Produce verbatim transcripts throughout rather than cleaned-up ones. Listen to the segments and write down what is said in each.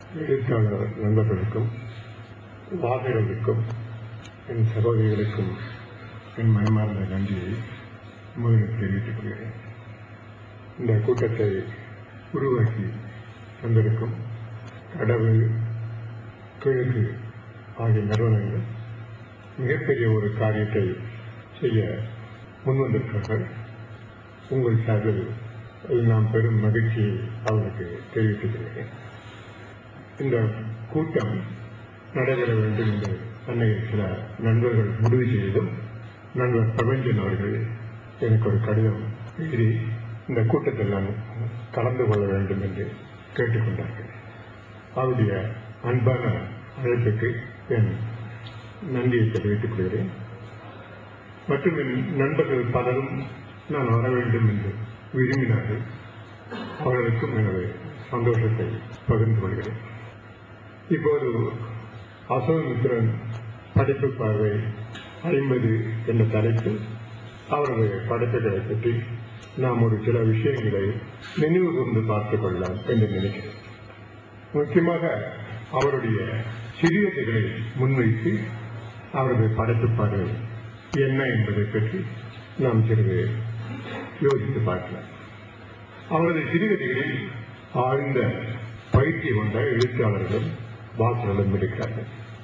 எழுத்தாளர் நண்பர்களுக்கும் வாசகர்களுக்கும் என் சகோதரிகளுக்கும் என் மனமார்ந்த நன்றியை முதலில் தெரிவித்துக் கொள்கிறேன். இந்த கூட்டத்தை உருவாக்கி தந்திருக்கும் கடவுள் கிழக்கு ஆகிய நிறுவனங்கள் மிகப்பெரிய ஒரு காரியத்தை செய்ய முன்வந்திருக்கிறார்கள். உங்கள் சார்பில் நாம் பெரும் மகிழ்ச்சியை அவர்களுக்கு தெரிவித்துக் கொள்கிறேன். இந்த கூட்டம் நடைபெற வேண்டும் என்று அன்னையில் சில நண்பர்கள் முடிவு செய்ததும் நண்பர் பிரபஞ்சன் அவர்கள் எனக்கு ஒரு கடிதம் எழுதி இந்த கூட்டத்தில் நான் கலந்து கொள்ள வேண்டும் என்று கேட்டுக்கொண்டார்கள். அவருடைய அன்பான அழைப்புக்கு என் நன்றியை தெரிவித்துக் கொள்கிறேன். மற்றும் என் நண்பர்கள் பலரும் நான் வர வேண்டும் என்று விரும்பினார்கள். அவர்களுக்கும் எனது சந்தோஷத்தை பகிர்ந்து கொள்கிறேன். இப்போது அசோகமித்திரன் படைப்பு பார்வை ஐம்பது என்ற தலைப்பில் அவரது படைப்புகளை பற்றி நாம் ஒரு சில விஷயங்களை நினைவு கூர்ந்து பார்த்துக் கொள்ளலாம் என்று நினைக்கிறேன். முக்கியமாக அவருடைய சிறியதைகளை முன்வைத்து அவரது படைப்பு பார்வை என்ன என்பதை பற்றி நாம் சிறிது யோசித்து பார்க்கலாம். அவரது சிறுகதைகளில் ஆழ்ந்த பயிற்சி கொண்ட எழுத்தாளர்களும் வாசகர்களும் இருக்கிறார்கள்.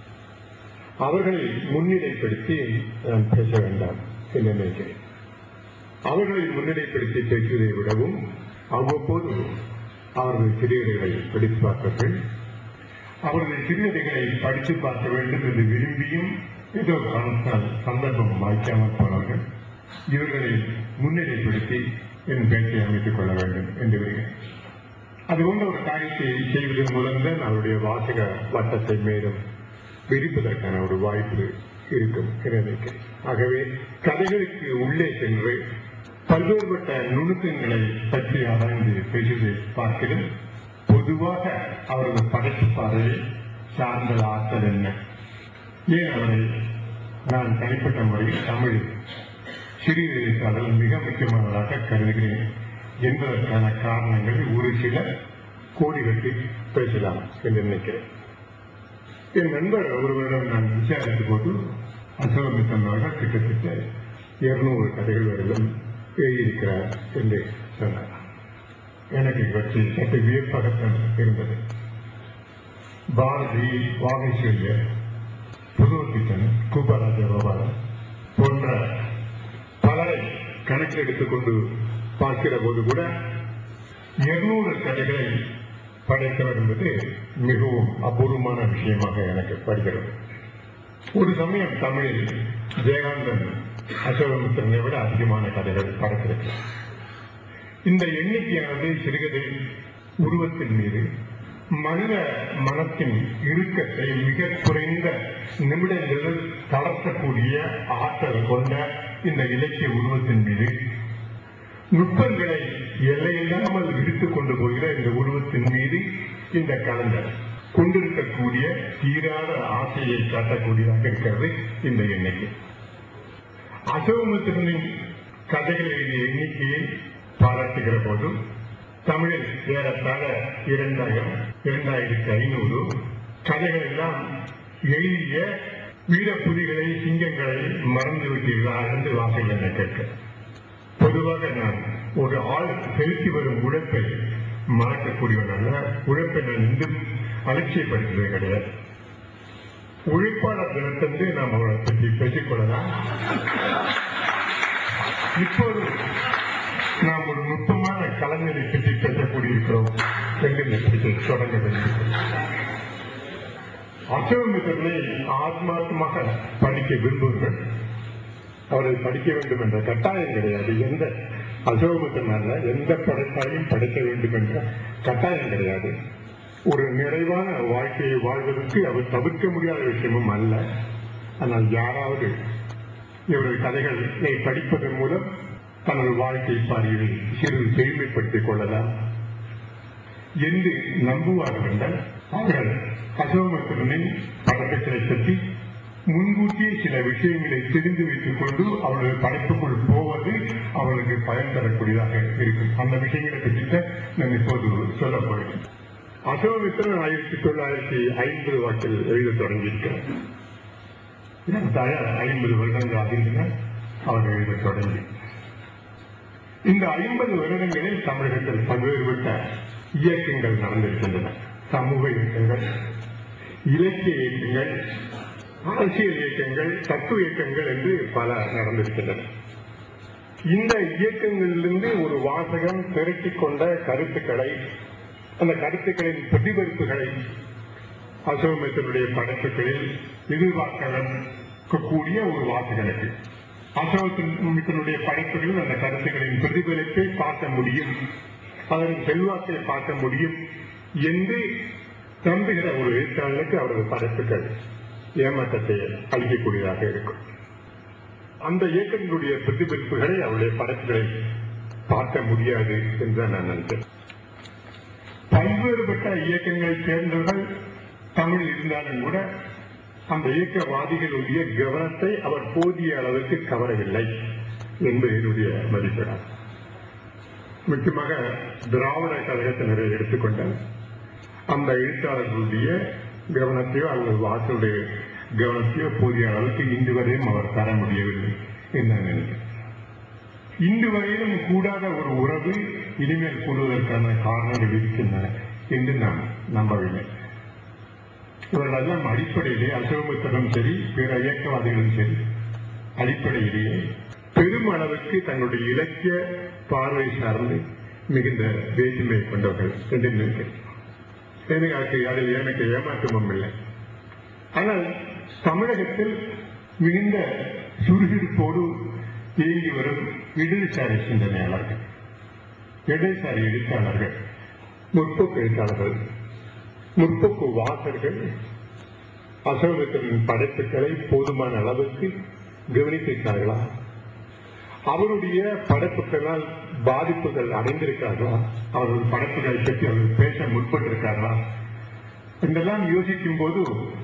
அவர்களை முன்னிலைப்படுத்தி நான் பேச வேண்டாம் என்று நினைக்கிறேன். அவர்களை முன்னிலைப்படுத்தி பேசுவதை விடவும் அவ்வப்போது அவர்கள் சிறுகதைகளை படித்து பார்ப்பார்கள். அவரது சிறுகதைகளை படித்து பார்க்க வேண்டும் என்று விரும்பியும் ஏதோ காரணத்தால் சந்தர்ப்பம் வாய்க்காமல் போனார்கள். இவர்களை முன்னிலைப்படுத்தி என் பேச்சை அமைத்துக் கொள்ள வேண்டும் என்று வருகிறேன். அதுபோன்ற ஒரு காரியத்தை செய்வதன் மூலம்தான் அவருடைய வாசக வட்டத்தை மேலும் விரிப்பதற்கான ஒரு வாய்ப்பு இருக்கும் என்று நினைக்கிறேன். ஆகவே கதைகளுக்கு உள்ளே சென்று பல்வேறுபட்ட நுணுக்கங்களை பற்றி ஆராய்ந்து பேசுவதை பார்க்கிறேன். பொதுவாக அவரது படைப்பு பார்வையை சார்ந்த ஆற்றல் என்ன, ஏன் அவரை நான் தனிப்பட்ட முறையில் தமிழ் சிறு எழுத்தாளர்கள் மிக முக்கியமானதாக கருதுகிறேன் என்பதற்கான காரணங்களை ஒரு சில கோடிகளுக்கு பேசலாம் என்று நினைக்கிறேன். என் நண்பர் ஒருவரிடம் நான் விசாரித்த போது அசோகமித்திரன் அவர்கள் கிட்டத்தட்ட இருநூறு கதைகள் வரையிலும் எழுதியிருக்கிறார் என்று சொன்னார். எனக்கு பற்றி சற்று வியப்பகத்தான் இருந்தது. பாரதி, வாகேஸ்வரியர், புதுவத்தித்தன், கூபராஜ கோபாலன் போன்ற பலரை கணக்கில் எடுத்துக் கொண்டு பார்க்கிற போது கூட இருநூறு கதைகளை படைத்தவர் என்பது மிகவும் அபூர்வமான விஷயமாக எனக்கு படுகிறது. ஒரு சமயம் தமிழில் ஜெயகாந்தன் அசோகமித்திரனை விட அதிகமான கதைகள் படைத்திருக்கிறார். இந்த எண்ணிக்கையானது சிறுகதை உருவத்தின் மீது மனித மனத்தின் இறுக்கத்தை மிக குறைந்த நிமிடங்களில் தளர்த்தக்கூடிய ஆற்றல் கொண்ட இந்த இலக்கிய உருவத்தின் மீது நுட்பங்களை எல்லையில்லாமல் விடுத்துக் கொண்டு போகிற இந்த உருவத்தின் மீது இந்த கலைஞர் கொண்டிருக்கக்கூடிய தீராத ஆசையை காட்டக்கூடியதாக இருக்கிறது இந்த எண்ணிக்கை. அசோகமித்திரனின் கதைகளின் எண்ணிக்கையை பாராட்டுகிற போது தமிழில் ஏறத்தாழ இரண்டாயிரம் இரண்டாயிரத்தி ஐநூறு கதைகள் எல்லாம் எழுதிய வீரப்புலிகளை, சிங்கங்களை மறந்து விட்டீர்களா என்று வாசல் என கேட்க, பொதுவாக நான் ஒரு ஆள் செலுத்தி வரும் உழைப்பை மறக்கக்கூடியவனால உழைப்பை நான் இன்னும் அலட்சியப்படுத்துவது கிடையாது. உழைப்பாளர் தினத்தன்று நாம் அவளை பற்றி பேசிக்கொள்ளலாம். இப்போது நாம் ஒரு நுட்பமான கலைஞரை பற்றி பேசக்கூடியிருக்கிறோம் என்று நினைத்து தொடங்க வேண்டும். அசோகமித்திரனை ஆத்மார்த்தமாக படிக்க விரும்புவர்கள் அவரை படிக்க வேண்டும் என்ற கட்டாயம் கிடையாது. எந்த அசோகமித்திரனால எந்த படைப்பாளையும் படைக்க வேண்டும் என்ற கட்டாயம் கிடையாது. ஒரு நிறைவான வாழ்க்கையை வாழ்வதற்கு அவர் தவிர்க்க முடியாத விஷயமும் அல்ல. ஆனால் யாராவது இவரது கதைகளை படிப்பதன் மூலம் தனது வாழ்க்கை பாதையை சிறிது பெருமைப்படுத்திக் கொள்ளலாம் என்று நம்புவார்கள் என்றால் அவர்கள் அசோகமித்திரனின் படைப்புகளை பற்றி முன்கூட்டியே சில விஷயங்களை தெரிந்து வைத்துக் கொண்டு அவரது படைப்புக்குள் போவது அவர்களுக்கு பயன் தரக்கூடியதாக இருக்கும். அந்த விஷயங்களை பற்றி நான் இப்போது சொல்லப் போகிறேன். அசோகமித்திரன் ஆயிரத்தி தொள்ளாயிரத்தி ஐம்பது வாக்கில் எழுத தொடங்கியிருக்கிறார். ஐம்பது வருடங்கள் ஆகின்றன அவர் எழுத தொடங்கி. இந்த ஐம்பது வருடங்களில் தமிழகத்தில் பல்வேறுபட்ட இயக்கங்கள் நடந்திருக்கின்றன. சமூக இயக்கங்கள், இலக்கிய இயக்கங்கள், அரசியல் இயக்கங்கள், தத்துவ இயக்கங்கள் என்று பல நடந்திருக்கின்றன. இந்த இயக்கங்களிலிருந்து ஒரு வாசகம் திரட்டிக் கொண்ட கருத்துக்களை, அந்த கருத்துக்களின் பிரதிபலிப்புகளை அசோகமித்திரனுடைய படைப்புகளில் எதிர்பார்க்கக்கூடிய ஒரு வாசகம் இருக்கு. அசோகமித்திரனுடைய படைப்புகளில் அந்த கருத்துக்களின் பிரதிபலிப்பை பார்க்க முடியும், அதன் செல்வாக்கை பார்க்க முடியும் என்று நம்புகிற ஒரு எழுத்தாளருக்கு அவரது படைப்புகள் ஏமாற்றத்தை அளிக்கக்கூடியதாக இருக்கும். அந்த இயக்கத்தினுடைய பிரதிபலிப்புகளை அவருடைய படைப்புகளை பார்க்க முடியாது என்று நான் நினைக்கிறேன். பல்வேறுபட்ட இயக்கங்களை சேர்ந்தவர்கள் தமிழில் இருந்தாலும் கூட அந்த இயக்கவாதிகளுடைய கவனத்தை அவர் போதிய அளவுக்கு கவரவில்லை என்பது என்னுடைய மதிப்பீடாகும். முக்கியமாக திராவிட கழகத்தினரை எடுத்துக்கொண்ட அந்த எழுத்தாளர்களுடைய கவனத்தையோ அல்லது வாசலுடைய கவனத்தையோ போதிய அளவுக்கு இன்று வரையும் அவர் தர முடியவில்லை என்று நான் நினைக்கிறேன். இன்று வரையிலும் கூடாத ஒரு உறவு இனிமேல் கூடுவதற்கான காரணங்கள் இருக்கின்றன என்று நான் நம்பவில்லை. இவர்களெல்லாம் அடிப்படையிலே அசோகமித்திரனும் சரி, பிற இயக்கவாதிகளும் சரி, அடிப்படையிலேயே பெரும் அளவுக்கு தங்களுடைய இலக்கிய பார்வை சார்ந்து மிகுந்த வேற்றுமை கொண்டவர்கள் என்று நினைக்கிறேன். எனக்கு அதில் எனக்கு ஏமாற்றமும் இல்லை. ஆனால் தமிழகத்தில் மிகுந்த சுறுசுறுப்போடு இயங்கி வரும் இடதுசாரி சிந்தனையாளர்கள், இடதுசாரி எழுத்தாளர்கள், முற்போக்கு எழுத்தாளர்கள், முற்போக்கு வாசகர்கள் அசோகமித்திரனின் படைப்புகளை போதுமான அளவுக்கு கவனித்திருக்கிறார்களா? அவருடைய படைப்புகளால் பாதிப்புகள் அடைந்திருக்கிறார்களா? அவர்கள் படைப்புகளை பற்றி அவர்கள் பேச முற்பட்டிருக்கிறார்களா என்றெல்லாம் யோசிக்கும் போது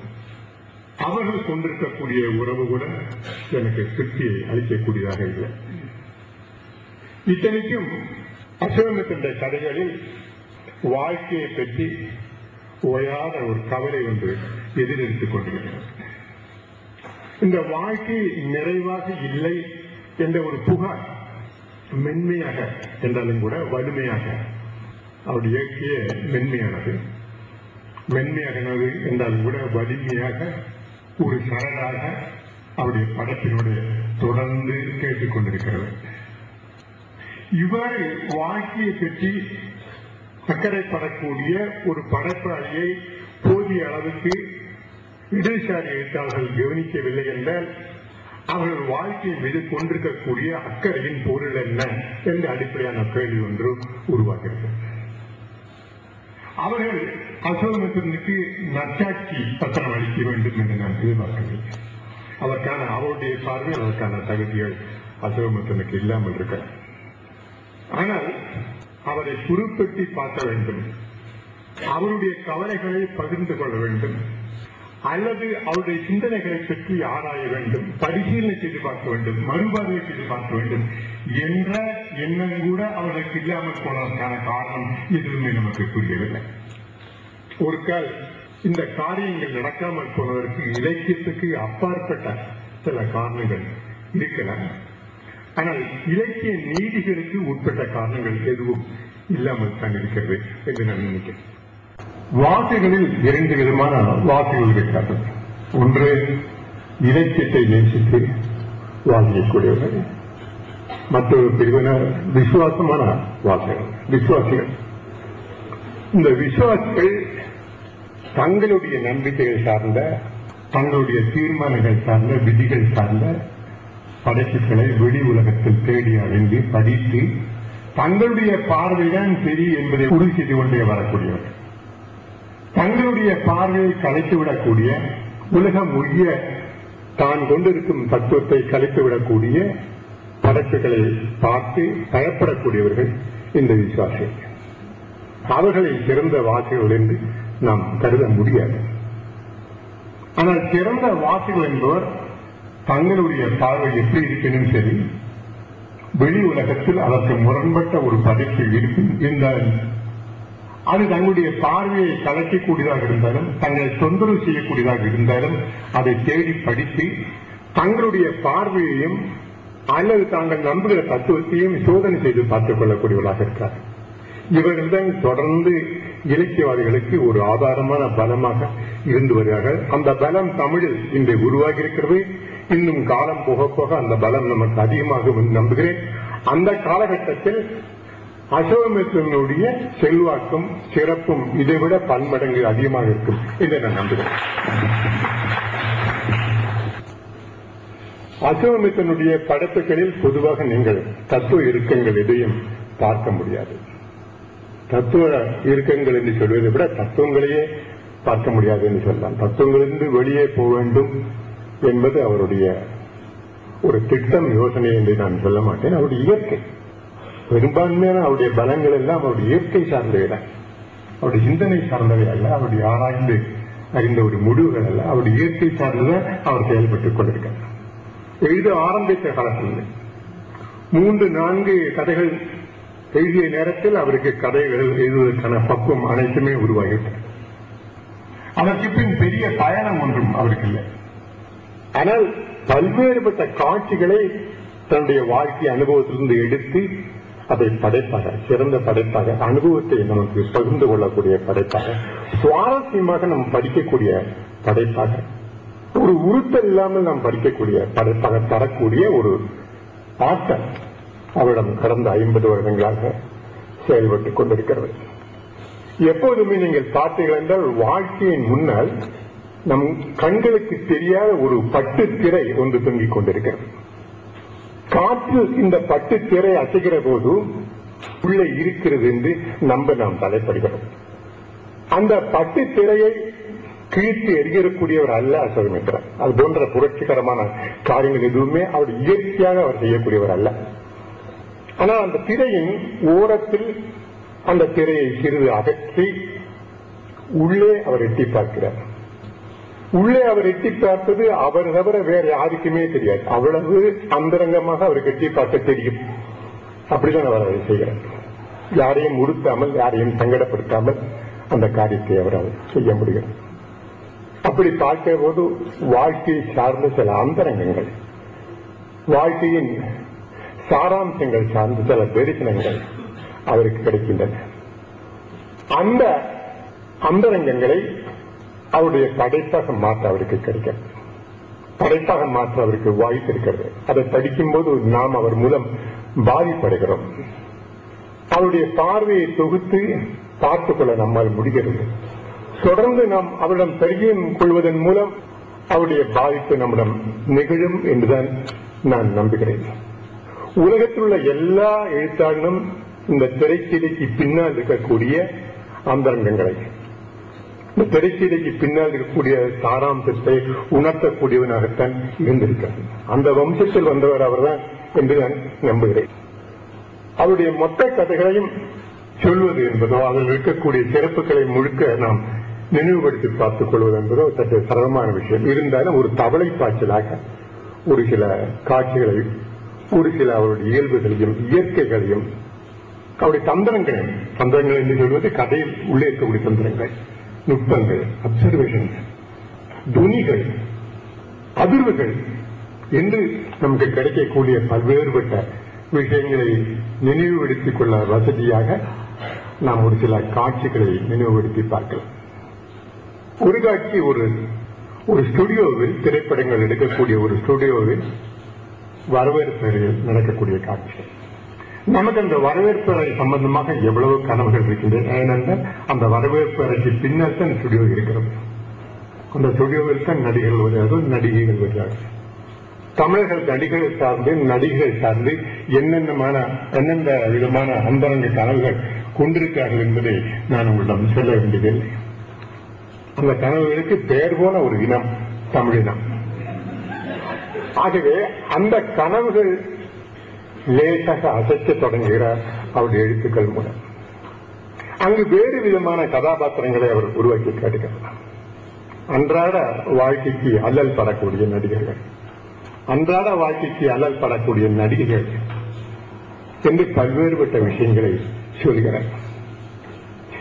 அவர்கள் கொண்டிருக்கக்கூடிய உறவு கூட எனக்கு திருப்தியை அளிக்கக்கூடியதாக இல்லை. இத்தனைக்கும் அசோகமித்திரனுடைய கதைகளில் வாழ்க்கையை பற்றி ஓயாத ஒரு கவலை ஒன்று எதிர்த்துக் கொண்டிருக்கிறது. இந்த வாழ்க்கை நிறைவாக இல்லை என்ற ஒரு புகார் மென்மையாக என்றாலும் கூட வலிமையாக, அவருடைய இயற்கைய மென்மையானது, மென்மையானது என்றாலும் கூட வலிமையாக ஒரு சரடாக அவருடைய படைப்பினுடைய தொடர்ந்து கேட்டுக் கொண்டிருக்கிறது. இவ்வாறு வாழ்க்கையை பற்றி அக்கறைப்படக்கூடிய ஒரு படைப்பாளியை போதிய அளவுக்கு இடதுசாரி எழுத்தாளர்கள் கவனிக்கவில்லை என்றால் அவர்கள் வாழ்க்கையை மீது கொண்டிருக்கக்கூடிய அக்கறையின் பொருள் என்ன என்ற அடிப்படையான கேள்வி ஒன்று உருவாகிறது. அவர்கள் அசோகமித்திரனுக்கு நற்சாட்சி பத்திரம் அளிக்க வேண்டும் என்று நான் எதிர்பார்க்கிறேன். அதற்கான அவருடைய பார்வை, அதற்கான தகுதிகள் அசோகமித்திரனுக்கு இல்லாமல் இருக்க. ஆனால் அவரை குறிப்பிட்டு பார்க்க வேண்டும், அவருடைய கவலைகளை பகிர்ந்து கொள்ள வேண்டும், அல்லது அவருடைய சிந்தனைகளை பற்றி ஆராய வேண்டும், பரிசீலனை செய்து பார்க்க வேண்டும், மறுபார்வை செய்து பார்க்க வேண்டும் என்ற எண்ணம் கூட அவர்களுக்கு இல்லாமல் போனதற்கான காரணம் எதுவுமே நமக்கு புரியவில்லை. ஒரு கால் இந்த காரியங்கள் நடக்காமல் போனதற்கு இலக்கியத்துக்கு அப்பாற்பட்ட சில காரணங்கள் இருக்கலாம். ஆனால் இலக்கிய நீதிகளுக்கு உட்பட்ட காரணங்கள் எதுவும் இல்லாமல் தான் இருக்கிறது என்று நான் நினைக்கிறேன். வாசிகளில் இரண்டு விதமான வாசிகள் இருக்கிறார்கள். ஒன்று இலக்கியத்தை நேசித்து வாசிக்கக்கூடியவர்கள், மற்றொரு பிரிவினர் விசுவாசமான வாசிகள் விசுவாசிகள். இந்த விசுவாசிகள் தங்களுடைய நம்பிக்கைகள் சார்ந்த, தங்களுடைய தீர்மானங்கள் சார்ந்த, விதிகள் சார்ந்த படைப்புகளை வெளி உலகத்தில் தேடி அறிந்து படித்து தங்களுடைய பார்வைதான் சரி என்பதை உறுதி செய்து கொண்டே வரக்கூடியவர்கள், தங்களுடைய பார்வையை கலைத்துவிடக்கூடிய, உலகம் ஒழிய தான் கொண்டிருக்கும் தத்துவத்தை கலைத்துவிடக்கூடிய படைப்புகளை பார்த்து பயப்படக்கூடியவர்கள் இந்த விசுவாசிகள். அவர்களை சிறந்த வாசிகள் என்று நாம் கருத முடியாது. ஆனால் சிறந்த வாசிகள் என்பவர் தங்களுடைய பார்வை எப்படி இருக்கணும் சரி, வெளி உலகத்தில் அதற்கு முரண்பட்ட ஒரு படைப்பு இருக்கும் இருந்தால் அது தங்களுடைய பார்வையை கலக்கக்கூடியதாக இருந்தாலும், தங்களை தொந்தரவு செய்யக்கூடியதாக இருந்தாலும் அதை தேடி படித்து தங்களுடைய பார்வையையும் அல்லது தாங்கள் நம்புகிற தத்துவத்தையும் சோதனை செய்து பார்த்துக் கொள்ளக்கூடியவர்களாக இருக்கிறார். இவர்கள்தான் தொடர்ந்து இலக்கியவாதிகளுக்கு ஒரு ஆதாரமான பலமாக இருந்து வருகிறார்கள். அந்த பலம் தமிழில் இன்று உருவாகி இருக்கிறது. இன்னும் காலம் போக போக அந்த பலம் நமக்கு அதிகமாக நம்புகிறேன். அந்த காலகட்டத்தில் அசோகமித்திரனுடைய செல்வாக்கும் சிறப்பும் இதைவிட பன்மடங்கு அதிகமாக இருக்கும் என்று நான் நம்புகிறேன். அசோகமித்திரனுடைய படைப்புகளில் பொதுவாக நீங்கள் தத்துவ இறுக்கங்கள் எதையும் பார்க்க முடியாது. தத்துவ இறுக்கங்கள் என்று சொல்வதை விட தத்துவங்களையே பார்க்க முடியாது என்று சொல்லலாம். தத்துவங்களிலிருந்து வெளியே போக வேண்டும் என்பது அவருடைய ஒரு திட்டம், யோசனை என்று நான் சொல்ல மாட்டேன். அவருடைய இயற்கை பெரும்பான்மையான அவருடைய பலங்கள் எல்லாம் அவருடைய இயற்கை சார்ந்தவை தான். அவருடைய சிந்தனை சார்ந்தவை அல்ல, அவருடைய ஆராய்ந்து அறிந்த ஒரு முடிவுகள் அல்ல, அவருடைய இயற்கை சார்ந்துதான் அவர் செயல்பட்டுக் கொண்டிருக்கிறார். எழுத ஆரம்பித்த காலத்தில் மூன்று நான்கு கதைகள் எழுதிய நேரத்தில் அவருக்கு கதைகள் எழுதுவதற்கான பக்குவம் அனைத்துமே உருவாகிவிட்டது. அதற்கு பின் பெரிய பயணம் ஒன்றும் அவருக்கு இல்லை. ஆனால் பல்வேறுபட்ட காட்சிகளை தன்னுடைய வாழ்க்கை அனுபவத்திலிருந்து எடுத்து அதை படைப்பாக, சிறந்த படைப்பாக, அனுபவத்தை நமக்கு பகிர்ந்து கொள்ளக்கூடிய படைப்பாக, சுவாரஸ்யமாக நாம் படிக்கக்கூடிய படைப்பாக, ஒரு உறுத்தல் இல்லாமல் நாம் படிக்கக்கூடிய படைப்பாக தரக்கூடிய ஒரு ஆற்றல் அவரிடம் கடந்த ஐம்பது வருடங்களாக செயல்பட்டுக் கொண்டிருக்கிறது. எப்போதுமே நீங்கள் பார்த்தீர்கள் என்றால் வாழ்க்கையின் முன்னால் நம் கண்களுக்கு தெரியாத ஒரு பட்டு திரை ஒன்று தொங்கிக் கொண்டிருக்கிறது. காற்று இந்த பட்டு திரை அசைகிற போது உள்ளே இருக்கிறது என்று நம்ப நாம் தலைப்படுகிறோம். அந்த பட்டு திரையை கிழித்து எரிகிறக்கூடியவர் அல்ல அசோகமித்திரன். அது போன்ற புரட்சிகரமான காரியங்கள் எதுவுமே அவர் இயற்கையாக அவர் செய்யக்கூடியவர் அல்ல. ஆனால் அந்த திரையின் ஓரத்தில் அந்த திரையை சிறிது அகற்றி உள்ளே அவர் எட்டி பார்க்கிறார். உள்ளே அவர் எட்டி பார்த்தது அவர் தவிர வேற யாருக்குமே தெரியாது. அவ்வளவு அந்தரங்கமாக அவருக்கு எட்டி பார்க்க தெரியும். அப்படிதான் அவர் அதை செய்கிறார். யாரையும் உறுத்தாமல், யாரையும் சங்கடப்படுத்தாமல் அந்த காரியத்தை அவரால் செய்ய முடிகிறது. அப்படி பார்க்கிற போது வாழ்க்கையை சார்ந்த சில அந்தரங்கங்கள், வாழ்க்கையின் சாராம்சங்கள் சார்ந்த சில தரிசனங்கள் அவருக்கு கிடைக்கின்றன. அந்த அந்தரங்கங்களை அவருடைய படைப்பாக மாற்ற அவருக்கு கிடைக்கிறது. படைப்பாக மாற்ற அவருக்கு வாய்ப்பு இருக்கிறது. அதை படிக்கும் போது நாம் அவர் மூலம் பாதிப்படைகிறோம். அவருடைய பார்வையை தொகுத்து பார்த்துக் கொள்ள நம்மால் முடிகிறது. தொடர்ந்து நாம் அவரிடம் பரிச்சயம் கொள்வதன் மூலம் அவருடைய பாதிப்பு நம்மிடம் நிகழும் என்றுதான் நான் நம்புகிறேன். உலகத்தில் உள்ள எல்லா எழுத்தாளர்களும் இந்த திரைச்சீலைக்கு பின்னால் இருக்கக்கூடிய அந்தரங்கங்களை, இந்த திரைச்சீலைக்கு பின்னால் இருக்கக்கூடிய சாராம்சத்தை உணர்த்தக்கூடியவனாகத்தான் இருந்திருக்கிறார். அந்த வம்சத்தில் வந்தவர் அவர்தான் என்று நான் நம்புகிறேன். அவருடைய மொத்த கதைகளையும் சொல்வது என்பதோ, அதில் இருக்கக்கூடிய சிறப்புகளை முழுக்க நாம் நினைவுபடுத்தி பார்த்துக் கொள்வது என்பதோ சற்று சிரமமான விஷயம். இருந்தாலும் ஒரு தவளை பாய்ச்சலாக ஒரு சில காட்சிகளை, ஒரு சில அவருடைய இயல்புகளையும் இயற்கைகளையும் அவருடைய தந்திரங்களையும், தந்திரங்கள் என்று சொல்வது கதையில் உள்ளே இருக்கக்கூடிய தந்திரங்கள், நுட்பங்கள், அப்சர்வேஷன், துணிகள், அதிர்வுகள் என்று நமக்கு கிடைக்கக்கூடிய பல்வேறுபட்ட விஷயங்களை நினைவுபடுத்திக் கொள்ள வசதியாக நாம் ஒரு சில காட்சிகளை நினைவுபடுத்தி பார்க்கலாம். ஒரு காட்சி ஒரு ஒரு ஸ்டுடியோவில், திரைப்படங்கள் எடுக்கக்கூடிய ஒரு ஸ்டுடியோவில் வரவேற்பறையில் நடக்கக்கூடிய காட்சி. நமக்கு அந்த வரவேற்பறை சம்பந்தமாக எவ்வளவு கனவுகள் இருக்கின்றன. ஏனென்றால் அந்த வரவேற்பறைக்கு பின்னால் தான் ஸ்டுடியோ இருக்கிறது. அந்த ஸ்டுடியோவில் தான் நடிகர்கள் வருகிறார்கள், நடிகைகள் வருகிறார்கள். தமிழர்கள் நடிகர்கள் சார்ந்து, நடிகர்கள் சார்ந்து என்னென்னமான எந்தெந்த விதமான அந்தரங்க கனவுகள் கொண்டிருக்கிறார்கள் என்பதை நான் உங்களிடம் சொல்ல வேண்டியதில்லை. அந்த கனவுகளுக்கு பெயர் போன ஒரு இனம் தமிழினம். ஆகவே அந்த கனவுகள் லேசாக அசைக்க தொடங்குகிறார் அவருடைய எழுத்துக்கள் மூலம். அங்கு வேறு விதமான கதாபாத்திரங்களை அவர் உருவாக்கி காட்டுகிறார். அன்றாட வாழ்க்கைக்கு அல்லல் படக்கூடிய நடிகர்கள், அன்றாட வாழ்க்கைக்கு அல்லல் படக்கூடிய நடிகைகள் என்று பல்வேறுபட்ட விஷயங்களை சொல்கிறார்.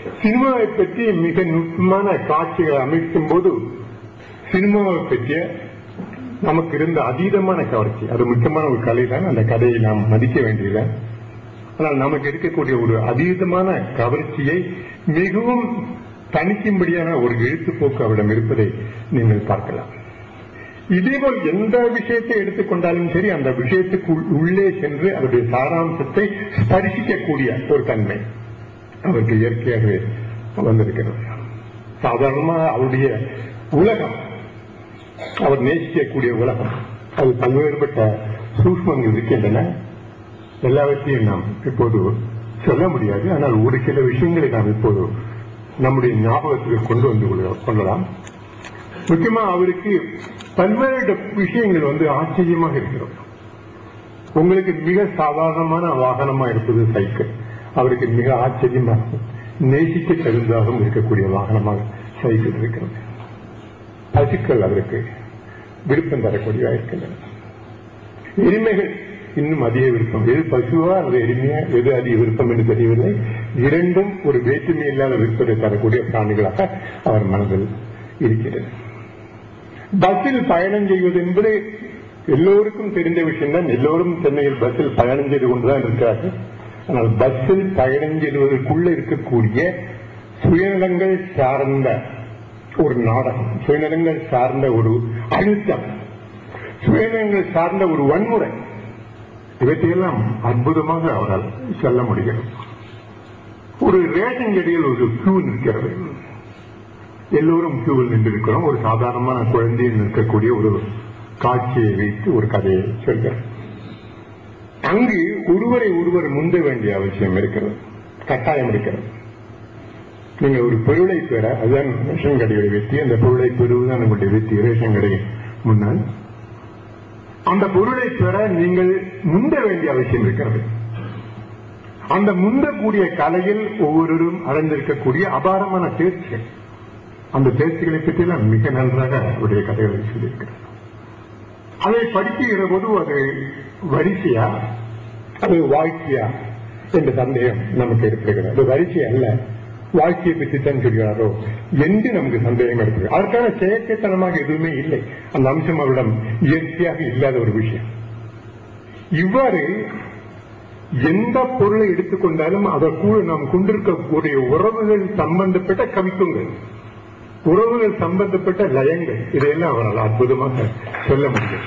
சினிமாவை பற்றி மிக நுட்பமான காட்சிகளை அமைக்கும் போது சினிமாவை பற்றிய நமக்கு இருந்த அதீதமான கவர்ச்சி, அது முக்கியமான ஒரு கலை தான். அந்த கதையை நாம் மதிக்க வேண்டியது. ஆனால் நமக்கு இருக்கக்கூடிய ஒரு அதீதமான கவர்ச்சியை மிகவும் தணிக்கும்படியான ஒரு எழுத்துப்போக்கு அவரிடம் இருப்பதை நீங்கள் பார்க்கலாம். இதேபோல் எந்த விஷயத்தை எடுத்துக்கொண்டாலும் சரி, அந்த விஷயத்துக்கு உள்ளே சென்று அதனுடைய சாராம்சத்தை ஸ்பரிசிக்கக்கூடிய ஒரு தன்மை அவருக்கு இயற்கையாகவே வந்திருக்கிறது. சாதாரணமாக அவருடைய உலகம், அவர் நேசிக்கக்கூடிய உலகம், அது பல்வேறுபட்ட சூக்ஷ்மங்கள் இருக்கின்றன. எல்லாவற்றையும் நாம் இப்போது சொல்ல முடியாது. ஆனால் ஒரு சில விஷயங்களை நாம் இப்போது நம்முடைய ஞாபகத்துக்கு கொண்டு வந்து கொள்ளலாம். முக்கியமா அவருக்கு பல்வேறு விஷயங்கள் வந்து ஆச்சரியமாக இருக்கிறது. உங்களுக்கு மிக சாதாரணமான வாகனமா இருப்பது சைக்கிள், அவருக்கு மிக ஆச்சரியமாக நேசிக்க தகுந்ததாக இருக்கக்கூடிய வாகனமாக சைக்கிள் இருக்கிறது. பசுக்கள் அவருக்கு விருப்பம் தரக்கூடியதாக இருக்கின்றன. எருமைகள் இன்னும் அதிக விருப்பம். எது பசுவா அல்லது எளிமையா, எது அதிக விருப்பம் என்று தெரியவில்லை. இரண்டும் ஒரு வேற்றுமை இல்லாத விருப்பத்தை தரக்கூடிய பிராணிகளாக அவர் மனதில் இருக்கிறது. பஸ்ஸில் பயணம் செய்வது என்பது எல்லோருக்கும் தெரிந்த விஷயம் தான். எல்லோரும் சென்னையில் பஸ்ஸில் பயணம் செய்து கொண்டுதான் இருக்கிறார்கள். ஆனால் பஸ்ஸில் பயணம் செய்வதற்குள்ள இருக்கக்கூடிய சுயநலங்கள் சார்ந்த ஒரு நாடகம், சுயநலங்கள் சார்ந்த ஒரு அழுத்தம், சுயநலங்கள் சார்ந்த ஒரு வன்முறை, இவற்றையெல்லாம் அற்புதமாக அவரால் சொல்ல முடிகிறது. ஒரு ரேஷன் கடையில் ஒரு கியூ நிற்கிறது. எல்லோரும் கியூவில் நின்றிருக்கிறோம். ஒரு சாதாரணமான குழந்தையில் நிற்கக்கூடிய ஒரு காட்சியை வைத்து ஒரு கதையை சொல்கிறார். அங்கு ஒருவரை ஒருவர் முந்த வேண்டிய அவசியம் இருக்கிறது, கட்டாயம் இருக்கிறது. நீங்க ஒரு பொருளை பெற, அதுதான் ரேஷன் கடையை வெற்றி, அந்த பொருளை பெறுவதுதான் உங்களுடைய வெற்றி. ரேஷன் கடை முன்னால் அந்த பொருளை பெற நீங்கள் முந்த வேண்டிய அவசியம் இருக்கிறது. அந்த முந்தக்கூடிய கலையில் ஒவ்வொருவரும் அடைந்திருக்கக்கூடிய அபாரமான தேர்ச்சிகள், அந்த தேர்ச்சிகளை பற்றியெல்லாம் மிக நன்றாக அவருடைய கதைகளை சொல்லியிருக்கிறார். அதை படிக்கிற போது அது வரிசையா, அது வாழ்க்கையா என்ற சந்தேகம் நமக்கு ஏற்படுகிறது. அது வரிசை அல்ல, வாழ்க்கையை பற்றித்தான் சொல்கிறாரோ என்று நமக்கு சந்தேகம் ஏற்படுகிறது. அதற்கான செயற்கைத்தனமாக எதுவுமே இல்லை. அந்த அம்சம் அவரிடம் இயற்கையாக இல்லாத ஒரு விஷயம். இவ்வாறு எந்த பொருளை எடுத்துக்கொண்டாலும் அதற்குள் நாம் கொண்டிருக்கக்கூடிய உறவுகள் சம்பந்தப்பட்ட கவித்துவங்கள், உறவுகள் சம்பந்தப்பட்ட லயங்கள், இதையெல்லாம் அவரால் அற்புதமாக சொல்ல முடியும்.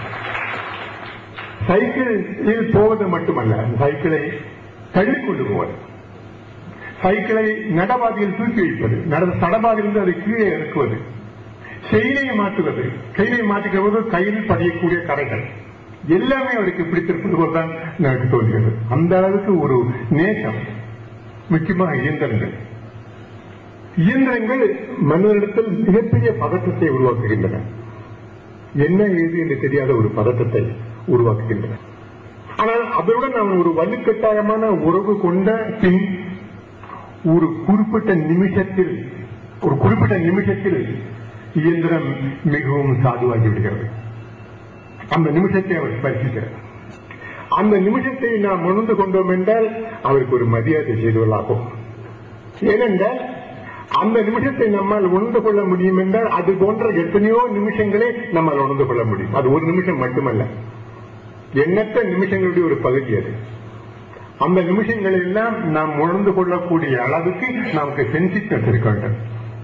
சைக்கிளில் போவது மட்டுமல்ல, சைக்கிளை தள்ளிக்கொண்டு போவது, சைக்கிளை நடபாதையில் தூக்கி வைப்பது, தடபாதையிலிருந்து அதை கீழே இறக்குவது, செயலை மாற்றுவது, கையை மாற்றுகிற போது கையில் பதியக்கூடிய கரைகள் எல்லாமே அவருக்கு பிடித்திருப்பது போல்தான் எனக்கு தோன்றுகிறது. அந்த அளவுக்கு ஒரு நேசம். முக்கியமாக இயந்திரங்கள், இயந்திரங்கள் மனிதனிடத்தில் மிகப்பெரிய பதற்றத்தை உருவாக்குகின்றன. என்ன ஏது என்று தெரியாத ஒரு பதற்றத்தை உருவாக்குகின்றன. ஆனால் அதனுடன் அவன் ஒரு வலுக்கட்டாயமான உறவு கொண்ட பின் ஒரு குறிப்பிட்ட நிமிஷத்தில் ஒரு குறிப்பிட்ட நிமிஷத்தில் இயந்திரம் மிகவும் சாதுவாகி விடுகிறது. அந்த நிமிஷத்தை அவர் ஸ்பரிசிக்கிறார். அந்த நிமிஷத்தை நாம் உணர்ந்து கொண்டோம் என்றால் அவருக்கு ஒரு மரியாதை செய்துள்ளாகும். ஏனென்றால் அந்த நிமிஷத்தை நம்மால் உணர்ந்து கொள்ள முடியும் என்றால் அது போன்ற எத்தனையோ நிமிஷங்களை நம்மால் உணர்ந்து கொள்ள முடியும். அது ஒரு நிமிஷம் மட்டுமல்ல, எண்ணற்ற நிமிஷங்களுடைய ஒரு பகுதி அது. அந்த நிமிஷங்கள் எல்லாம் நாம் உணர்ந்து கொள்ளக்கூடிய அளவுக்கு நமக்கு சென்சிட்டிவ்னஸ் இருக்க வேண்டும்.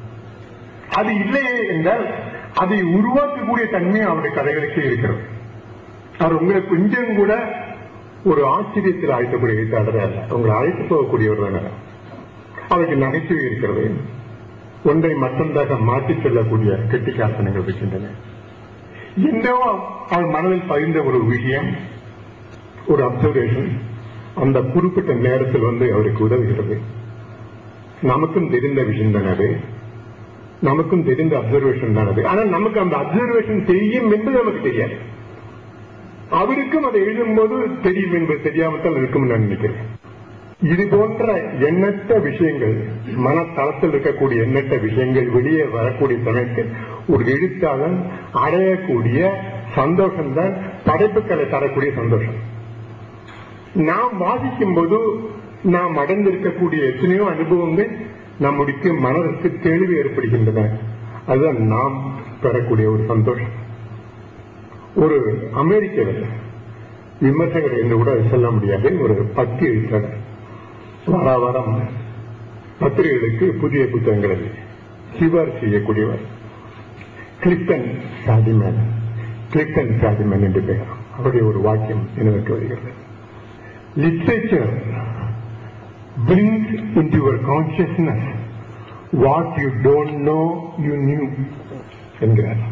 அது இல்லையே என்றால் அதை உருவாக்கக்கூடிய தன்மை அவருடைய கதைகளுக்கு இருக்கிறது. அவர் உங்களை கொஞ்சம் கூட ஒரு ஆச்சரியத்தில் அழைக்கக்கூடிய எழுத்தாளர் அல்ல, உங்களை அழைத்து போகக்கூடியவர் தானே. அவருக்கு நகைச்சுவை இருக்கிறது, ஒன்றை மற்றொன்றாக மாற்றிச் செல்லக்கூடிய கெட்டிக்காரத்தனங்கள் இருக்கின்றன. என்னவோ அவர் மனதில் பதிந்த ஒரு விஷயம், ஒரு அப்சர்வேஷன் அந்த குறிப்பிட்ட நேரத்தில் வந்து அவருக்கு உதவுகிறது. நமக்கும் தெரிந்த விஷயம் தானே அது, நமக்கும் தெரிந்த அப்சர்வேஷன் தான் அது. ஆனால் நமக்கு அந்த அப்சர்வேஷன் தெரியும் என்பது நமக்கு தெரியாது. அவருக்கும் அதை எழுதும் போது தெரியும் என்பது தெரியாமல் தான் இருக்கும் நான் நினைக்கிறேன். இது போன்ற எண்ணற்ற விஷயங்கள், மனத்தளத்தில் இருக்கக்கூடிய எண்ணற்ற விஷயங்கள் வெளியே வரக்கூடிய சமயத்தில் ஒரு எழுத்தாளன் அடையக்கூடிய சந்தோஷம்தான் படைப்புகளை தரக்கூடிய சந்தோஷம். நாம் வாசிக்கும் போது நாம் அடைந்திருக்கக்கூடிய எத்தனையோ அனுபவங்கள் நம்முடைய மனதிற்கு தெளிவு ஏற்படுகின்றன. அதுதான் நாம் பெறக்கூடிய ஒரு சந்தோஷம். ஒரு அமெரிக்க விமர்சகர் என்று கூட சொல்ல முடியாது, ஒரு பக்தி எழுத்தாளர் வார வாரம் பத்திரிகைகளுக்கு புதிய புத்தகங்களை சிபார் செய்யக்கூடியவர் கிளிப்டன் சாதிமேன். கிளிப்டன் சாதிமேன் என்று பெயர். அவருடைய ஒரு வாக்கியம் எனக்கு வருகிறது. Literature brings into your consciousness what you don't know you knew என்கிறார்.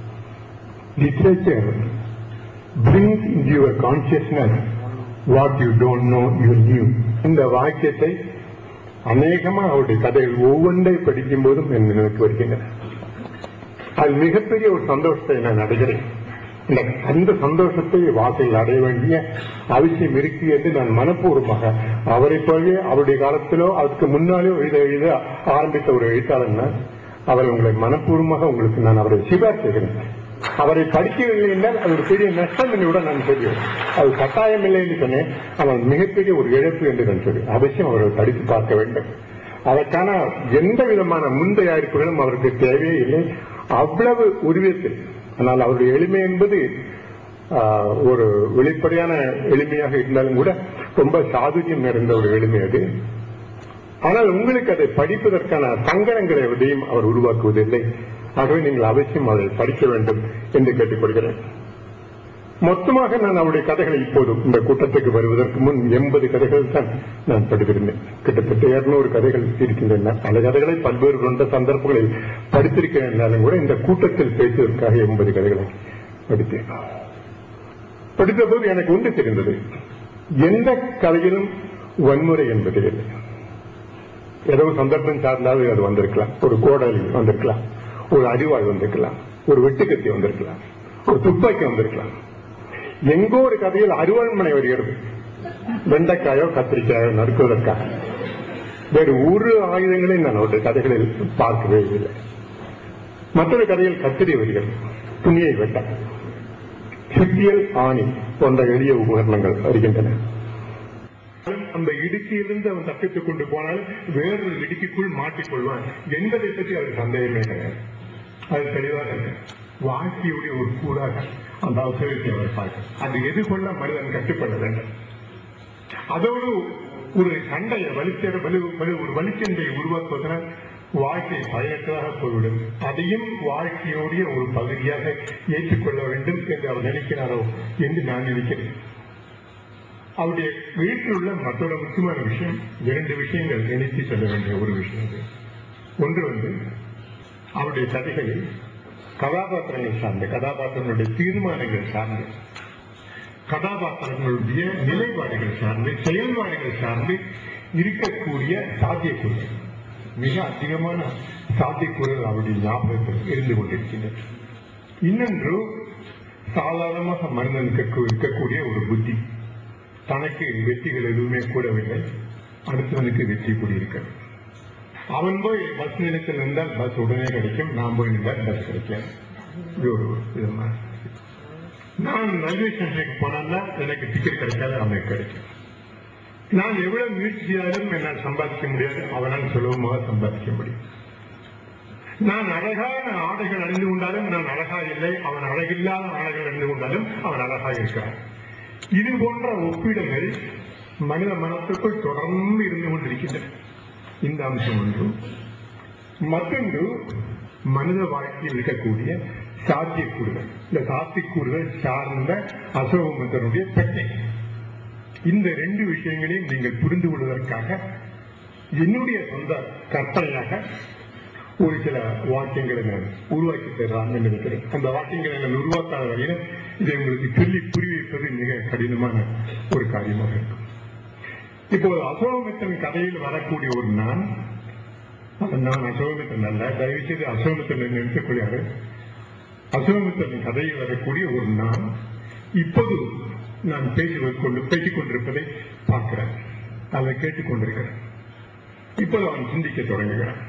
Literature brings into your consciousness what you don't know you knew. இந்த வாக்கியத்தை அநேகமா அவருடைய கதைகள் ஒவ்வொன்றை படிக்கும் போதும் என் நினைவுக்கு வருகின்றன. அது மிகப்பெரிய ஒரு சந்தோஷத்தை நான் அடைகிறேன். அந்த சந்தோஷத்தை வாழ்க்கையில் அடைய வேண்டிய அவசியம் இருக்கு என்று நான் மனப்பூர்வமாக அவரை போலவே அவருடைய காலத்திலோ அதுக்கு முன்னாலே எழுத எழுத ஆரம்பித்த ஒரு எழுத்தாளர். அவரை உங்களை மனப்பூர்வமாக உங்களுக்கு நான் அவரை சிபார் செய்கிறேன். அவரை படிக்கவில்லை என்றால் அது ஒரு பெரிய நஷ்டம் என்று கூட நான் சொல்லுவேன். அது கட்டாயம் இல்லை என்று சொன்னேன். ஆனால் மிகப்பெரிய ஒரு இழப்பு என்று நான் சொல்லுவேன். அவசியம் அவர்கள் படித்து பார்க்க வேண்டும். அதற்கான எந்த விதமான முன் தயாரிப்புகளும் அவருக்கு தேவையே இல்லை. அவ்வளவு உருவத்தில். ஆனால் அவருடைய எளிமை என்பது ஒரு வெளிப்படையான எளிமையாக இருந்தாலும் கூட ரொம்ப சாதுரியம் நிறைந்த ஒரு எளிமை அது. ஆனால் உங்களுக்கு அதை படிப்பதற்கான சங்கடங்களை எதையும் அவர் உருவாக்குவதில்லை. ஆகவே நீங்கள் அவசியம் அதை படிக்க வேண்டும் என்று கேட்டுக்கொள்கிறேன். மொத்தமாக நான் அவருடைய கதைகளை இப்போது இந்த கூட்டத்துக்கு வருவதற்கு முன் எண்பது கதைகள் தான் நான் படித்திருந்தேன். கிட்டத்தட்ட இருநூறு கதைகள் இருக்கின்றன. அந்த கதைகளை பல்வேறு கொண்ட சந்தர்ப்பங்களில் படித்திருக்கிறேன் என்றாலும் கூட இந்த கூட்டத்தில் பேசுவதற்காக எண்பது கதைகளை படித்தேன். படித்த போது எனக்கு ஒன்று தெரிந்தது, எந்த கதையிலும் வன்முறை என்பது இல்லை. ஏதோ சந்தர்ப்பம் சார்ந்தாவது அது வந்திருக்கலாம். ஒரு கோடாலி வந்திருக்கலாம், ஒரு அறிவாள் வந்திருக்கலாம், ஒரு வெட்டுக்கத்தி வந்திருக்கலாம், ஒரு துப்பாக்கி வந்திருக்கலாம். எங்கோ ஒரு கதையில் அருவாள்மனை வருகிறது, வெண்டைக்காயோ கத்திரிக்காயோ நறுக்குவதற்காக. வேறு ஒரு ஆயுதங்களையும் நான் அவருடைய கதைகளில் பார்க்கவே இல்லை. மற்றொரு கதையில் கத்திரி வருகிறது, துணியை வெட்ட, சுத்தியல், ஆணி போன்ற எளிய உபகரணங்கள் வருகின்றன. அந்த இடுக்கியிலிருந்து அவன் தப்பித்துக் கொண்டு போனால் வேறொரு இடுக்கிக்குள் மாட்டிக்கொள்வான் என்பதை பற்றி அவர் சந்தேகமே கிடையாது. அது தெளிவாக வாழ்க்கையுடைய ஒரு கூறாக அந்த அவசரத்தை அவர் பார்க்க, அது எதிர்கொள்ள மனிதன் கட்டுப்பட வேண்டும். அதோடு ஒரு சண்டையை வலிச்ச ஒரு வலிச்சண்டையை உருவாக்குவதனால் வாழ்க்கை பயனற்றதாக போய்விடும். அதையும் வாழ்க்கையோடைய ஒரு பகுதியாக ஏற்றுக்கொள்ள வேண்டும் என்று அவர் நினைக்கிறாரோ என்று நான் நினைக்கிறேன். அவருடைய வீட்டில் உள்ள மற்றொரு முக்கியமான விஷயம், இரண்டு விஷயங்கள் நினைத்து சொல்ல வேண்டிய ஒரு விஷயம். ஒன்று வந்து அவருடைய கதைகளில் கதாபாத்திரங்கள் சார்ந்து, கதாபாத்திரங்களுடைய தீர்மானங்கள் சார்ந்து, கதாபாத்திரங்களுடைய நிலைப்பாடுகள் சார்ந்து, செயல்பாடுகள் சார்ந்து இருக்கக்கூடிய சாத்தியக்கூறுகள், மிக அதிகமான சாத்தியக்கூறுகள் அவருடைய ஞாபகத்தில் இருந்து கொண்டிருக்கின்றன. இன்னொன்று, சாதாரணமாக மனிதனுக்கு இருக்கக்கூடிய ஒரு புத்தி. தனக்கு வெற்றிகள் எதுவுமே கூடவில்லை, அடுத்தவனுக்கு வெற்றி கூடியிருக்கிறது. அவன் போய் பஸ் நிலையத்தில் நின்றால் பஸ் உடனே கிடைக்கும், நான் போய் நின்றால் பஸ் கிடைக்காது. இது ஒரு விதமான, நான் ரயில்வே ஸ்டேஷனுக்கு போனா எனக்கு டிக்கெட் கிடைக்காது, அவனுக்கு கிடைக்கும். நான் எவ்வளவு முயற்சி செய்தாலும் என்னால் சம்பாதிக்க முடியாது, அவனால் சுலபமாக சம்பாதிக்க முடியும். நான் அழகான ஆடைகள் அணிந்து கொண்டாலும் நான் அழகா இல்லை, அவன் அழகில்லாத ஆடைகள் அணிந்து கொண்டாலும் அவன் அழகாக இருக்கிறான். இது போன்ற ஒப்பீடுகள் மனித மனத்திற்குள் தொடர்ந்து இருந்து கொண்டிருக்கின்றன. இந்த அம்சம் ஒன்று. மற்றொன்று, மனித வாழ்க்கையில் இருக்கக்கூடிய சாத்தியக்கூறுகள். இந்த சாத்தியக்கூறுகள் சார்ந்த அசோகமுத்தனுடைய பெட்டை. இந்த ரெண்டு விஷயங்களையும் நீங்கள் புரிந்து கொள்வதற்காக என்னுடைய சொந்த கற்பனையாக ஒரு சில வாக்கியங்களை நான் உருவாக்கி தரலாம் என்று நினைக்கிறேன். அந்த வாக்கியங்களை நான் உருவாக்காத வகையில் இதை உங்களுக்கு சொல்லி புரிய வைப்பது மிக கடினமான ஒரு காரியமாக இருக்கும். இப்போது அசோகமித்தன் கதையில் வரக்கூடிய ஒரு நான், நான் அசோகமித்தன் அல்ல, தயவு செய்து அசோகமித்தன் நினைத்துக் கொள்ளாரு. அசோகமித்தன் கதையில் வரக்கூடிய ஒரு நான் இப்போது நான் பேசிக் கொண்டு பேசிக் கொண்டிருப்பதை பார்க்கிறேன், அதை கேட்டுக் கொண்டிருக்கிறேன். இப்போது அவன் சிந்திக்க தொடங்குகிறான்.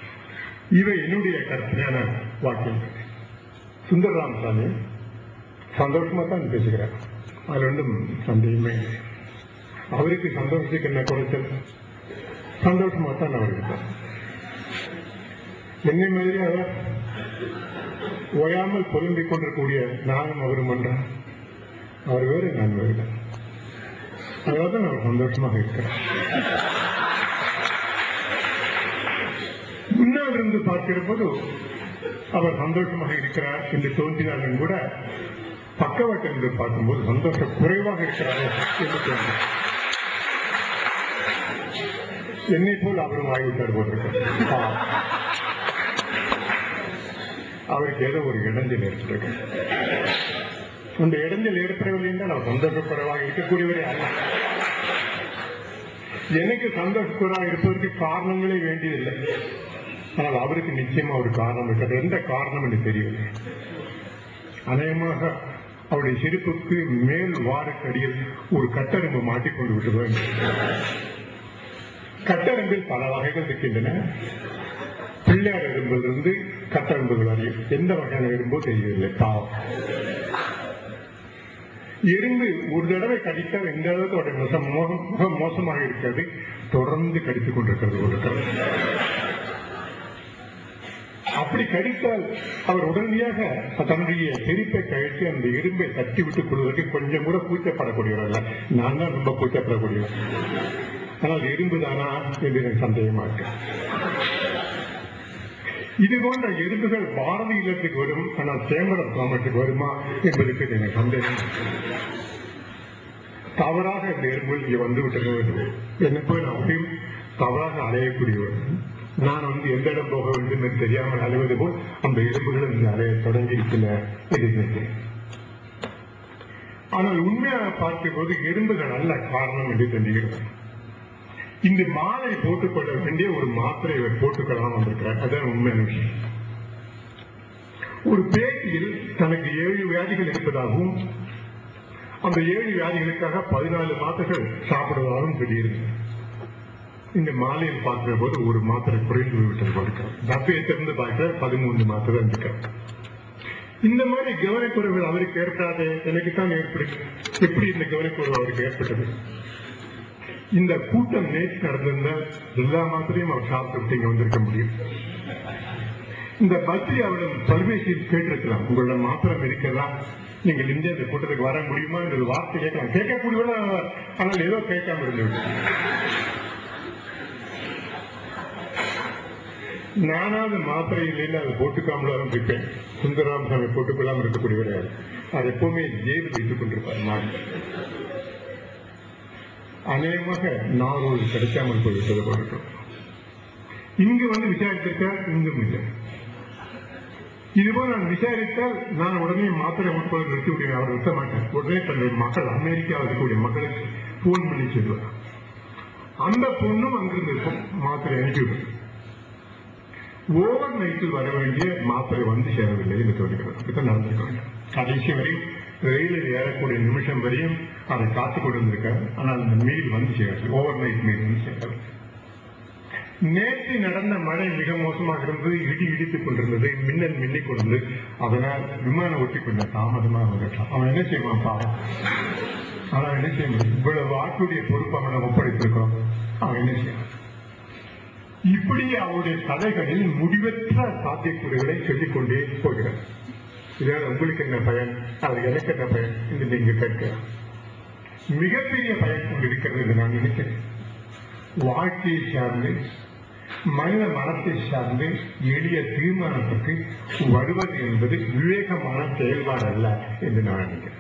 இவை என்னுடைய கற்பனையான வாக்கியங்கள். சுந்தரராமசாமி சந்தோஷமா தான் பேசுகிறார், அது ஒன்றும் சந்தேகமே இல்லை. அவருக்கு சந்தோஷத்துக்கு என்ன குறைச்சல்? சந்தோஷமா தான் அவர் இருக்கார். என்னை மாதிரி அவர் ஓயாமல் பொருந்திக் கொண்டிருக்கூடிய நானும் அவரும் என்றார். அவர் வேறு, நான் வேறு. அதாவது அவர் சந்தோஷமாக இருக்கிறார். முன்னால் இருந்து பார்க்கிற போது அவர் சந்தோஷமாக இருக்கிறார் என்று தோன்றினாலும் கூட பக்கவாட்டு என்று பார்க்கும்போது சந்தோஷம் குறைவாக இருக்கிறார் என்று தோன்றும். என்னை போல் அவரும் ஆகிவிட்டார் போட்டிருக்கார். அவருக்கு ஏதோ ஒரு இடைஞ்சல் ஏற்பட்டிருக்கு. அந்த இடைஞ்சல் ஏற்படவில்லை என்றால் அவர் சந்தோஷக்குறைவாக இருக்கக்கூடியவரே அல்ல. எனக்கு சந்தோஷக்குறைவாக இருப்பதற்கு காரணங்களே வேண்டியதில்லை. ஆனால் அவருக்கு நிச்சயமா ஒரு காரணம் இருக்கிறது. எந்த காரணம் என்று தெரியவில்லை. அநேகமாக அவருடைய செருப்புக்கு மேல் வாரக்கடியில் ஒரு கட்டெரும்பு மாட்டிக்கொண்டு விட்டது. கட்டெரும்பில் பல வகைகள் இருக்கின்றன. பிள்ளையார் எறும்பிலிருந்து கட்டெரும்புகள் அறியும். எந்த வகையான எறும்போ தெரியவில்லை. பாவம். எறும்பு ஒரு தடவை கடித்தால் எந்த அளவுக்கு அவருடைய முக மோசமாக இருக்கிறது, தொடர்ந்து கடித்துக் கொண்டிருக்கிறது கொண்டிருக்கிறது. அப்படி கடித்தால் அவர் உடனடியாக தன்னுடைய செருப்பை கழித்து அந்த எறும்பை தட்டி விட்டுக் கொள்வதற்கு கொஞ்சம் கூட கூச்சப்படக்கூடியவர் அல்ல. நான் தான் ரொம்ப கூச்சப்படக்கூடியவர். ஆனால் எறும்பு தானா என்று எனக்கு சந்தேகமா இருக்கு. இது போன்ற எறும்புகள் பாரதி இல்லத்துக்கு வரும், ஆனால் சேம்பரம் கிராமத்துக்கு வருமா என்பதற்கு எனக்கு சந்தேகம். தவறாக இந்த எறும்புகள் இங்கே வந்து விட்டது வேண்டும். என்னை போய் நான் தவறாக அலையக்கூடியவர். நான் வந்து எந்த இடம் போக வேண்டும் என்று தெரியாமல் அலைவது போல் அந்த எறும்புகள் இந்த அலைய தொடங்கி இருக்கிறேன். ஆனால் உண்மையாக பார்க்கும் போது எறும்புகள் அல்ல காரணம் என்று தெரிகிறது. இந்த மாலை போட்டுக்கொள்ள வேண்டிய ஒரு மாத்திரை இவர் போட்டுக்கொள்ளாமல் வந்திருக்கிறார். அதான் உண்மையான விஷயம். ஒரு பேட்டியில் தனக்கு ஏழு வியாதிகள் இருப்பதாகவும் அந்த ஏழு வியாதிகளுக்காக பதினாலு மாத்திரைகள் சாப்பிடுவதாகவும் தெரிகிறது. இந்த மாலையில் பார்க்கிற போது ஒரு மாத்திரை குறைந்து விட்டது பார்க்கிறார். டப்பையை திறந்து பார்க்கிற பதிமூன்று மாத்திரை இருக்கிறார். இந்த மாதிரி கவனக்குறைவுகள் அவருக்கு ஏற்படாது, எனக்குத்தான் ஏற்படுது. எப்படி இந்த கவனக்குறைவு அவருக்கு ஏற்பட்டது? இந்த கூட்டம் நேற்று நடந்திருந்தால் எல்லா மாத்திரையும் அவர் சாப்பிட்டு இங்க வந்திருக்க முடியும். இந்த பற்றி அவரிடம் தொலைபேசியில் கேட்டிருக்கலாம், உங்களோட மாத்திரம் இருக்கிறதா, நீங்கள் இங்கே இந்த கூட்டத்துக்கு வர முடியுமா என்ற வார்த்தை கேட்கலாம். கேட்கக்கூடியவனா, ஆனால் ஏதோ கேட்காம இருந்துவிட்டு நானாவது மாத்திரை இல்லைன்னு அதை போட்டுக்காமலும் இருப்பேன். சுந்தரராம் சாமி போட்டுக்கொள்ளாமல் இருக்கக்கூடியவரே அது எப்பவுமே ஜெயில் வைத்துக் கொண்டிருப்பார். நான் அநேகமாக நாரோடு கிடைக்காமல் போய்விட்டது போல. இங்கு வந்து விசாரித்திருக்கார், இங்கும் இல்லை. இதுபோல் நான் விசாரித்தால் நான் உடனே மாத்திரை உட்பட நிறுத்தி விடுவேன். அவர் நிறுத்த மாட்டேன். உடனே தன்னுடைய மக்கள் அமெரிக்காவில் இருக்கக்கூடிய மக்களுக்கு போன் பண்ணி சொல்லுவார். அந்த பொண்ணும் அங்கிருந்து இருக்கும், மாத்திரை அனுப்பிவிடும். ஓவர் நைட்டில் வர வேண்டிய மாத்திரை வந்து சேரவில்லை என்று சொல்லுகிறது. அப்படித்தான் நடந்திருக்காங்க. கடைசி வரையும் ரயிலில் ஏறக்கூடிய நிமிஷம் வரையும் அதை காத்துக் கொண்டிருந்திருக்காரு. ஆனால் அந்த மெயில் வந்து சேரவில்லை. ஓவர் நைட் மெயில் வந்து சேரவில்லை. நேற்று நடந்த மழை மிக மோசமாக இருந்தது. இடி இடித்துக் கொண்டிருந்தது, மின்னல் மின்னிக் கொண்டது. அதனால் விமானம் ஒட்டி கொஞ்சம் தாமதமாக வந்துட்டான். அவன் என்ன செய்வான் பாவம். ஆனால் என்ன செய்ய முடியும்? இவ்வளவு ஆட்டுடைய பொறுப்பு அவனை ஒப்படைத்திருக்கிறோம். அவன் என்ன செய்வான்? இப்படி அவருடைய கதைகளில் முடிவற்ற சாத்தியக்கூறுகளை சொல்லிக் கொண்டே போகிறார். இதனால் உங்களுக்கு என்ன பயன், அது எனக்கு என்ன பயன் என்று நீங்க கேட்க மிகப்பெரிய பயன் கொண்டு இருக்கிறது என்று நான் நினைக்கிறேன். வாழ்க்கையை சார்ந்து மனித மனத்தை சார்ந்து எளிய தீர்மானத்துக்கு வருவது என்பது விவேகமான செயல்பாடு அல்ல என்று நான் நினைக்கிறேன்.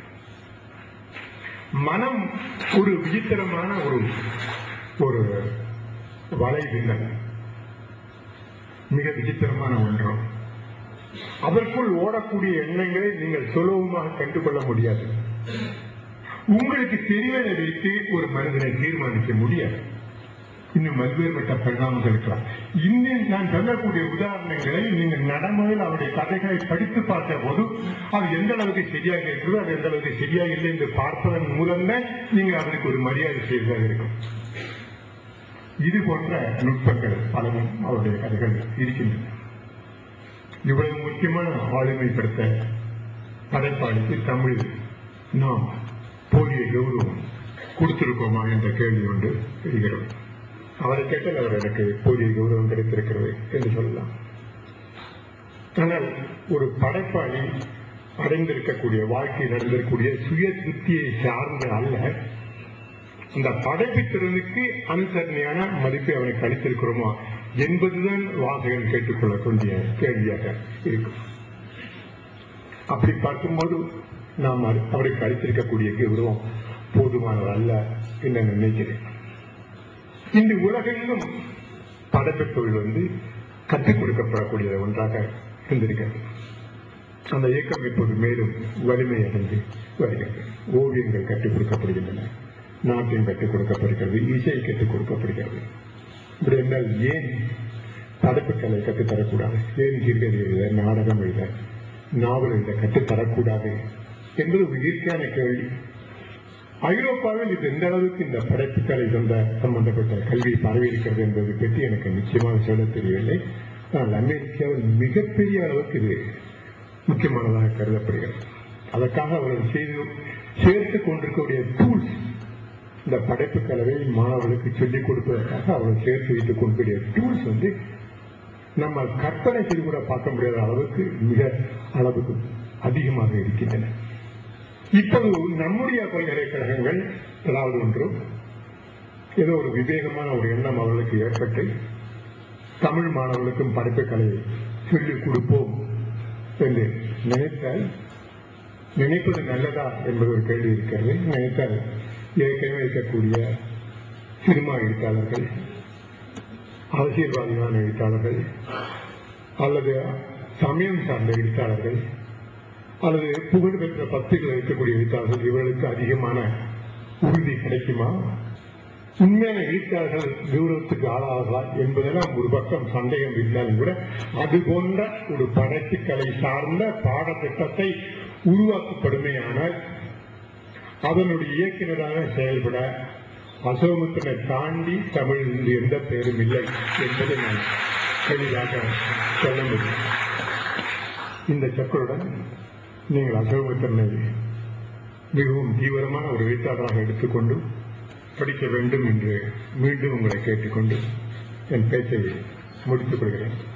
மனம் ஒரு விசித்திரமான ஒரு ஒரு வலைவில்லை, மிக விசித்திரமான ஒன்றும். அதற்குள் ஓடக்கூடிய எண்ணங்களை நீங்கள் சுலபமாக கண்டுகொள்ள முடியாது. உங்களுக்கு தெரிவதை வைத்து ஒரு மனிதனை தீர்மானிக்க முடியாது. இன்னும் பல்வேறுபட்ட பரிணாமங்கள் இருக்கலாம். இன்னும் நான் சொல்லக்கூடிய உதாரணங்களை நீங்கள் நடைமுறையில் அவருடைய கதைகளை படித்து பார்த்த போது அது எந்த அளவுக்கு சரியாக இருக்கிறதோ அது எந்த அளவுக்கு சரியாக இல்லை என்று பார்ப்பதன் மூலம்தான் நீங்கள் அதற்கு ஒரு மரியாதை செய்வதாக இருக்கும். இது போன்ற நுட்பங்கள் பலவும் அவருடைய கதைகள் இருக்கின்றன. இவ்வளவு முக்கியமான ஆளுமைப்படுத்த படைப்பாளிக்கு தமிழில் நாம் போதிய கௌரவம் கொடுத்திருக்கோமா என்ற கேள்வி ஒன்று தெரிகிறது. அவரை கேட்டால் அவர் எனக்கு போதிய கௌரவம் கிடைத்திருக்கிறது என்று சொல்லலாம். ஆனால் ஒரு படைப்பாளி அடைந்திருக்கக்கூடிய வாழ்க்கை நடந்திருக்கக்கூடிய சுய திருப்தியை சார்ந்த அல்ல, இந்த படைப்பு திறனுக்கு அனுசரணையான மதிப்பை அவனுக்கு அளித்திருக்கிறோமா என்பதுதான் வாசகன் கேட்டுக்கொள்ளக்கூடிய கேள்வியாக இருக்கும். அப்படி பார்க்கும்போது நாம் அவருக்கு அளித்திருக்கக்கூடிய கௌரவம் போதுமானதல்ல என்று நினைக்கிறேன். இந்த உலகெங்கும் படைப்பு தொழில் வந்து கற்றுக் கொடுக்கப்படக்கூடிய ஒன்றாக இருந்திருக்கிறது. அந்த இயக்கம் இப்போது மேலும் வலிமை அடைந்து வருகிறது. ஓவியங்கள் கற்றுக் கொடுக்கப்படுகின்றன, நாட்டியம் கற்றுக் கொடுக்கப்படுகிறது, இசை கற்றுக் கொடுக்கப்படுகிறது. இப்படி என்றால் ஏன் படைப்புகளை கற்றுத்தரக்கூடாது? ஏன் சிறுகதை எழுத, நாடகம் எழுத, நாவல் எழுத கற்றுத்தரக்கூடாது என்பது ஒரு இயற்கையான கேள்வி. ஐரோப்பாவில் இது எந்த அளவுக்கு இந்த படைப்புகளை கொண்ட சம்பந்தப்பட்ட கல்வி பரவி இருக்கிறது என்பதை பற்றி எனக்கு நிச்சயமாக சொல்ல தெரியவில்லை. ஆனால் அமெரிக்காவில் மிகப்பெரிய அளவுக்கு இது முக்கியமானதாக கருதப்படுகிறது. அதற்காக அவர்கள் செய்து சேர்த்துக் கொண்டிருக்கக்கூடிய டூல்ஸ், இந்த படைப்பு கலவை மாணவர்களுக்கு சொல்லிக் கொடுப்பதற்காக அவர்கள் சேர்த்து வைத்துக் கொண்டிருக்கிற டூல்ஸ் வந்து நம்ம கற்பனை செய்து கூட பார்க்க முடியாத அளவுக்கு மிக அளவுக்கு அதிகமாக இருக்கின்றன. இப்போது நம்முடைய பல்கலைக்கழகங்கள் ஏதாவது ஒன்று ஏதோ ஒரு விவேகமான ஒரு எண்ணம் அவர்களுக்கு ஏற்பட்டு தமிழ் மாணவர்களுக்கும் படைப்புகளை சொல்லிக் கொடுப்போம் என்று நினைத்தால், நினைப்பது நல்லதா என்பது ஒரு கேள்வி இருக்கிறது. நினைத்தால் ஏற்கனவே இருக்கக்கூடிய சினிமா எழுத்தாளர்கள், அரசியல்வாதியான எழுத்தாளர்கள், அல்லது சமயம் சார்ந்த எழுத்தாளர்கள், அல்லது புகழ்பெற்ற பத்திரிகைகள் இருக்கக்கூடிய எழுத்தாளர்கள், இவர்களுக்கு அதிகமான உறுதி கிடைக்குமா? உண்மையான எழுத்தாளர்கள் கௌரவத்துக்கு ஆளாகலா என்பதெல்லாம் ஒரு பக்கம் சந்தேகம் இருந்தாலும் கூட அது போன்ற ஒரு படைப்புகளை சார்ந்த பாடத்திட்டத்தை உருவாக்கப்படுமையானால் அதனுடைய இயக்குநராக செயல்பட அசோகத்தினை தாண்டி தமிழில் எந்த பெயரும் இல்லை என்பதை நான் தெளிவாக சொல்ல முடியும். இந்த சொற்களுடன் நீங்கள் அசோகத்தினை மிகவும் தீவிரமான ஒரு எழுத்தாளராக எடுத்துக்கொண்டு படிக்க வேண்டும் என்று மீண்டும் உங்களை கேட்டுக்கொண்டு என் பேச்சை முடித்துக் கொள்கிறேன்.